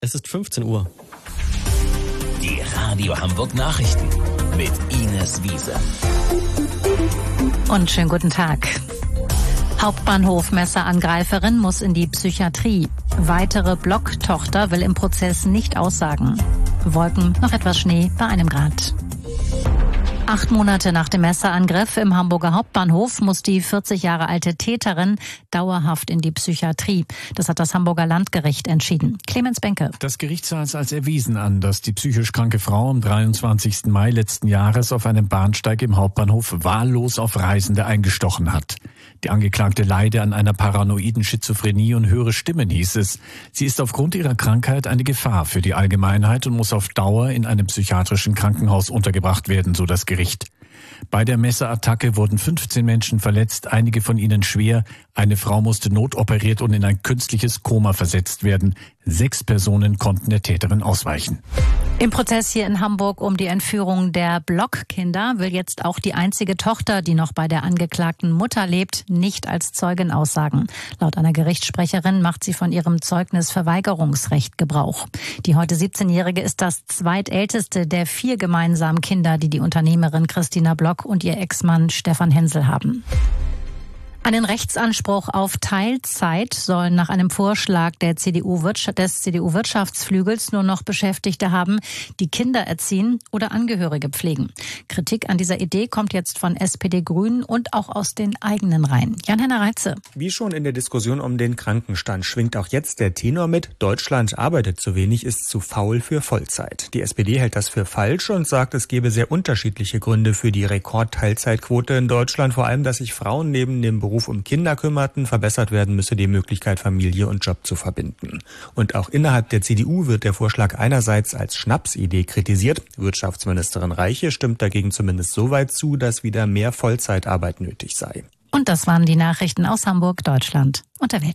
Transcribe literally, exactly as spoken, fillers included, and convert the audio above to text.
Es ist fünfzehn Uhr. Die Radio Hamburg Nachrichten mit Ines Wiese. Und schönen guten Tag. Hauptbahnhof Messerangreiferin muss in die Psychiatrie. Weitere Blocktochter will im Prozess nicht aussagen. Wolken, noch etwas Schnee bei einem Grad. Acht Monate nach dem Messerangriff im Hamburger Hauptbahnhof muss die vierzig Jahre alte Täterin dauerhaft in die Psychiatrie. Das hat das Hamburger Landgericht entschieden. Clemens Benke. Das Gericht sah es als erwiesen an, dass die psychisch kranke Frau am dreiundzwanzigsten Mai letzten Jahres auf einem Bahnsteig im Hauptbahnhof wahllos auf Reisende eingestochen hat. Die Angeklagte leide an einer paranoiden Schizophrenie und höre Stimmen, hieß es. Sie ist aufgrund ihrer Krankheit eine Gefahr für die Allgemeinheit und muss auf Dauer in einem psychiatrischen Krankenhaus untergebracht werden, so das Gericht. Bei der Messerattacke wurden fünfzehn Menschen verletzt, einige von ihnen schwer. Eine Frau musste notoperiert und in ein künstliches Koma versetzt werden. Sechs Personen konnten der Täterin ausweichen. Im Prozess hier in Hamburg um die Entführung der Blockkinder will jetzt auch die einzige Tochter, die noch bei der angeklagten Mutter lebt, nicht als Zeugin aussagen. Laut einer Gerichtssprecherin macht sie von ihrem Zeugnisverweigerungsrecht Gebrauch. Die heute siebzehnjährige ist das zweitälteste der vier gemeinsamen Kinder, die die Unternehmerin Christina Block und ihr Ex-Mann Stefan Hensel haben. Einen Rechtsanspruch auf Teilzeit sollen nach einem Vorschlag der C D U des C D U-Wirtschaftsflügels nur noch Beschäftigte haben, die Kinder erziehen oder Angehörige pflegen. Kritik an dieser Idee kommt jetzt von S P D, Grünen und auch aus den eigenen Reihen. Jan-Henner Reitze. Wie schon in der Diskussion um den Krankenstand schwingt auch jetzt der Tenor mit: Deutschland arbeitet zu wenig, ist zu faul für Vollzeit. Die S P D hält das für falsch und sagt, es gebe sehr unterschiedliche Gründe für die Rekordteilzeitquote in Deutschland. Vor allem, dass sich Frauen neben dem Beruf um Kinder kümmerten, verbessert werden müsse die Möglichkeit, Familie und Job zu verbinden. Und auch innerhalb der C D U wird der Vorschlag einerseits als Schnapsidee kritisiert. Wirtschaftsministerin Reiche stimmt dagegen zumindest so weit zu, dass wieder mehr Vollzeitarbeit nötig sei. Und das waren die Nachrichten aus Hamburg, Deutschland und der Welt.